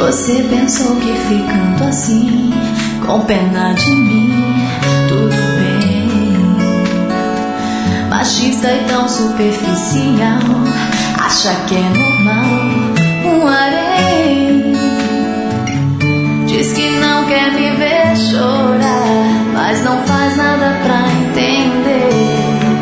Você pensou que ficando assim, com pena de mim, tudo bem. Machista e tão superficial, acha que é normal um harém. Diz que não quer me ver chorar, mas não faz nada pra entender.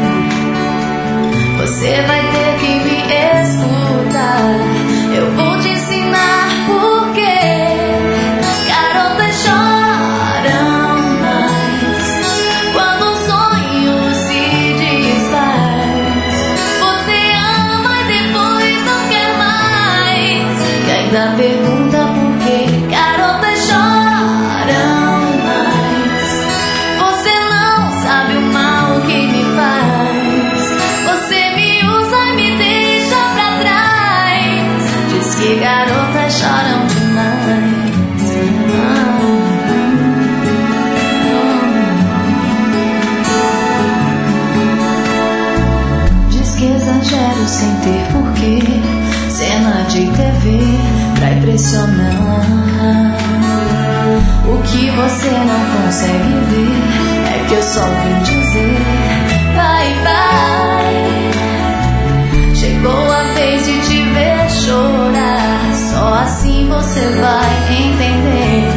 Você vai ter que me escutar, eu vou te ensinar por quê. Garotas choram mais quando um sonho se desfaz. Você ama e depois não quer mais, e ainda pergunta por quê. Garotas choram mais, você não sabe o mal que me faz. Você me usa e me deixa pra trás. Diz que garotas choram demais. Diz que exagero sem ter porquê. Cena de TV pra impressionar. O que você não consegue ver é que eu só vim dizer bye bye. Chegou a vez de te ver chorar, só assim você vai entender.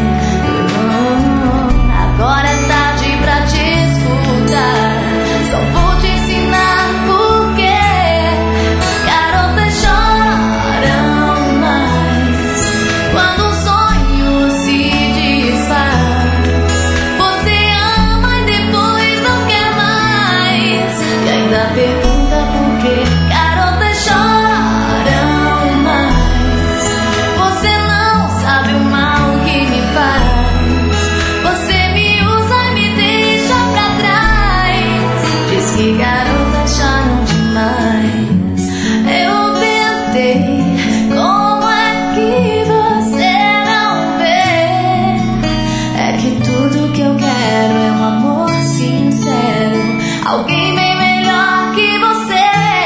Agora é tarde pra te escutar, só vou te ensinar por quê. Garotas choram mais quando um sonho se desfaz. Você ama e depois não quer mais, e ainda pergunta por quê. Garotas choram mais, você não sabe o mal que me faz. Você me usa e me deixa pra trás. Diz que garotas choram demais. Eu tentei, como é que você não vê? É que tudo que eu quero é um amor sincero, alguém bem melhor que você.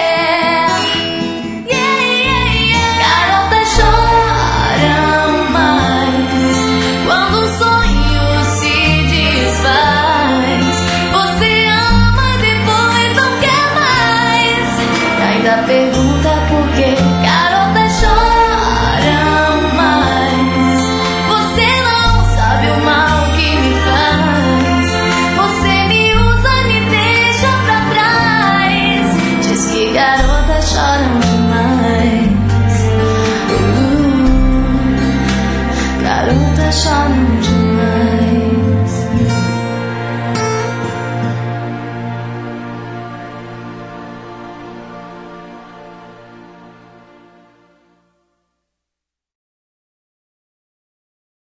Garotas choram mais quando um sonho se desfaz. Você ama e depois não quer mais, e ainda pergunta por quê. Garotas choram mais, você não sabe o mal que me faz. Você me usa e me deixa pra trás. Diz que garotas choram demais. Garotas choram demais.